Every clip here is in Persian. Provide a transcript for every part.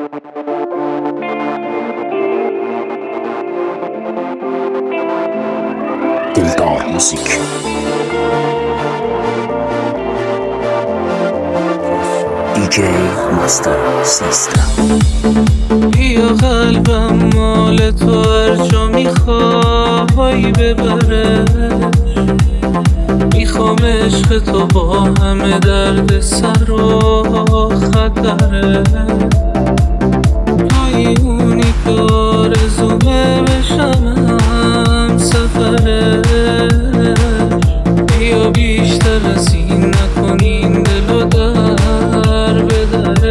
دلدار موزیک. دیجی مستر سیستم. بیا قلبم مال تو، هر جا میخوای ببره. میخوام عشق تو با همه درد سر و خطره. توی اونی که آرزومه بشم هم سفره. بیا بیشتر از این نکنین دل و در به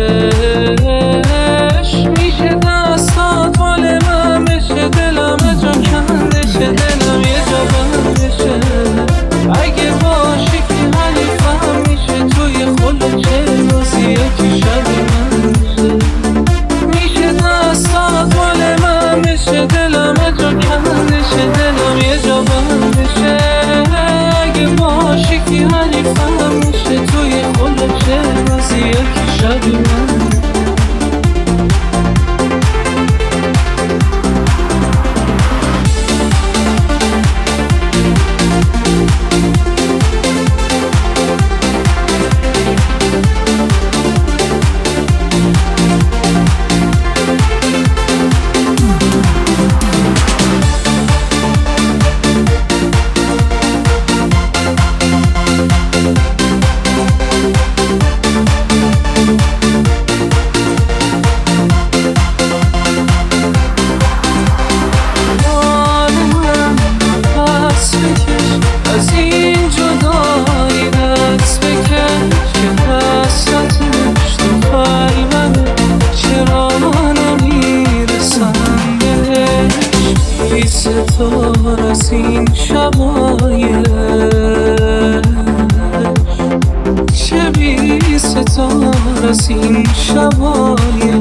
درش. میشه دستات مال من بشه، دلم جا کندشه، دلم یه جا بندشه. اگه باشی که حریفم میشه، توی خلوچه روزی یکی شبی من میشه. میشه دستات مال من بشه، دلم جا کندشه، دلم یه جا بندشه. اگه باشی که حریفم میشه، توی خلوچه روزی یکی شبی من. از این جدایی دست بکش که حسرتش تو قلبمه. چرا نمیرسم بهش؟ بی ستار از این شبایش، چه بی ستار از این شبایش.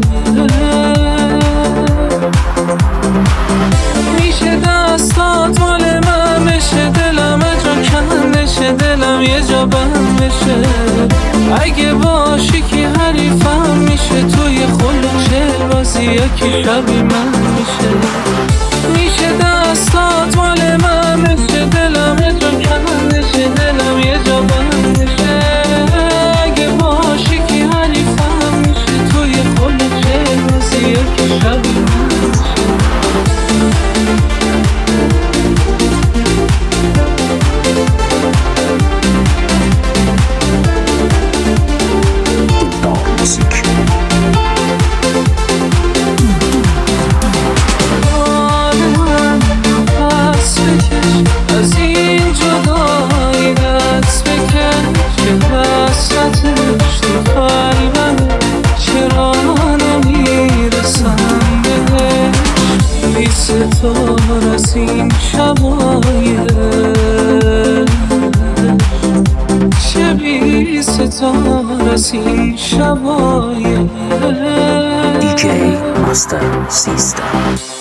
میشه دستات مال من بشه، دلم جا کندشه، دلم یه جا بند بشه. اگه باشی که حریفم میشه، توی خلوچه بازی یکی شبی من میشه. میشه دستات مال من بشه، دلم جا کندشه، دلم یه جا بند بشه. اگه باشی که حریفم میشه، توی خلوچه بازی یکی شبی من میشه. از این جدایی دست بکش که حسرتش تو قلبمه. چرا نمیرسم بهش؟ بی ستار از این شبایش، چه بی ستار از این شبایش. دیجی مستر سیستم.